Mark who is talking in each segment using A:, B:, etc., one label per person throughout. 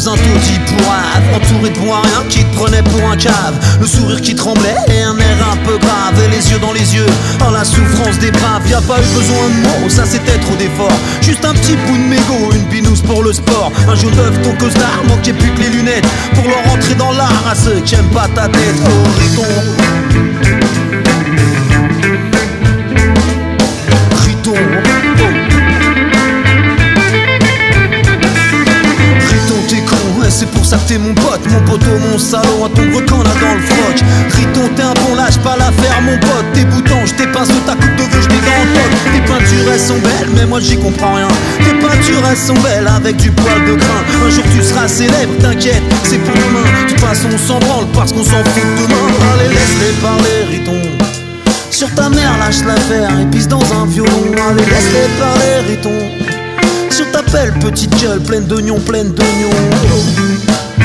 A: dans un taudis pourrave, entouré de bons à rien qui te prenait pour un cave. Le sourire qui tremblait et un air un peu grave, et les yeux dans les yeux, en la souffrance des braves. Y'a pas eu besoin de mots, ça c'était trop d'efforts. Juste un petit bout de mégot, une binousse pour le sport. Un jaune d'œuf, ton costard, manquait plus que les lunettes pour leur rentrer dans l'art à ceux qui aiment pas ta tête. Oh Riton, Riton, Riton t'es con, et c'est pour ça que t'es mon pote. Mon poteau, mon salaud, un tombe qu'on a dans le froc. Riton t'es un bon lâche, pas l'affaire mon pote. Tes boutons, je tes pinceaux, ta coupe de vœux, je dans le pote. Tes peintures elles sont belles, mais moi j'y comprends rien. Tes peintures elles sont belles avec du poil de crin. Un jour tu seras célèbre, t'inquiète, c'est pour demain. De toute façon on s'en branle parce qu'on s'en fout de demain. Allez laisse-les parler Riton. Sur ta mère lâche l'affaire et pisse dans un violon. Allez laisse-les parler Riton. Sur ta belle petite gueule pleine d'oignons, pleine d'oignons.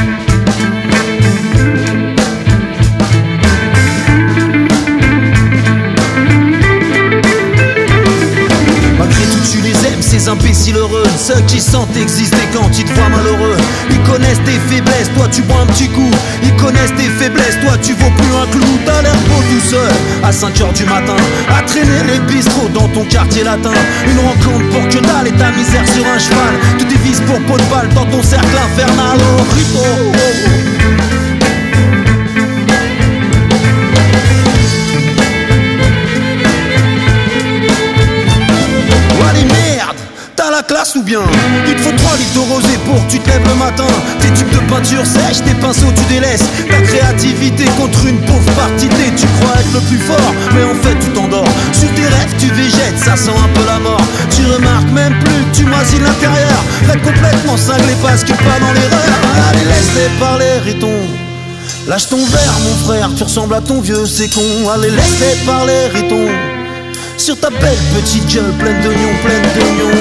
A: Ces imbéciles heureux, ceux qui sentent exister quand ils te voient malheureux. Ils connaissent tes faiblesses, toi tu bois un petit coup. Ils connaissent tes faiblesses, toi tu vaux plus un clou. T'as l'air beau tout seul, à 5h du matin, à traîner les bistrots dans ton quartier latin. Une rencontre pour que dalle et ta misère sur un cheval. Tu divises pour pot de balle dans ton cercle infernal. Oh Riton, classe ou bien il te faut 3 litres de rosé pour que tu te lèves le matin. Tes tubes de peinture sèches, tes pinceaux tu délaisses. Ta créativité contre une pauvre partie T. Tu crois être le plus fort, mais en fait tu t'endors. Sur tes rêves tu végètes, ça sent un peu la mort. Tu remarques même plus que tu moisis l'intérieur. Faites complètement cinglé parce qu'il part dans l'erreur. Allez laisse-les parler Riton. Lâche ton verre mon frère, tu ressembles à ton vieux c'est con. Allez laisse-les parler Riton. Sur ta belle petite gueule pleine d'oignons, pleine d'oignons.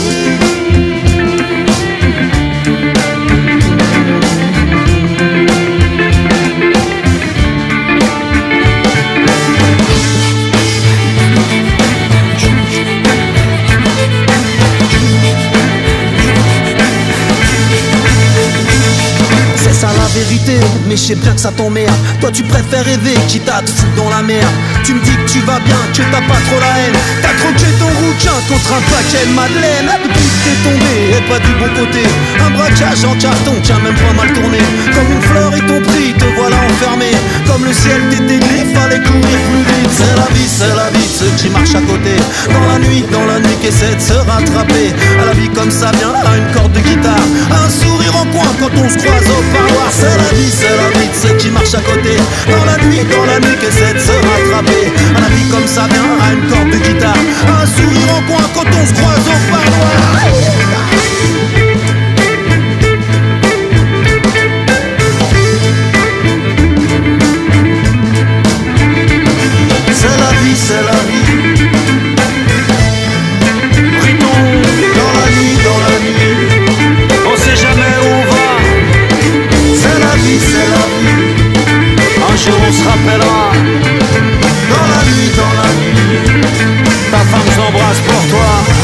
A: C'est ça la vérité, mais je sais bien que ça t'emmerde. Toi tu préfères rêver, quitte à te foutre dans la merde. Tu me dis que tu vas bien, que t'as pas trop la haine. T'as troqué ton rouquin contre un paquet de madeleine. Depuis que t'es tombé, et pas du bon côté. Un braquage en carton qui a même pas mal tourné. Comme une fleur et ton prix, te voilà enfermé. Comme le ciel t'était gris, fallait courir plus vite. C'est la vie de ceux qui marchent à côté. Dans la nuit qui essaie de se rattraper. À la vie comme ça vient, à une corde de guitare. Un sourire en coin quand on se croise au parloir. C'est la vie de ceux qui marchent à côté. Dans la nuit qui essaie de se rattraper. À la vie comme ça vient, à une corde de guitare. Un sourire en coin quand on se croise au parloir. C'est la vie. Riton, dans la nuit, on sait jamais où on va. C'est la vie. Un jour on se rappellera. Dans la nuit, ta femme s'embrasse pour toi.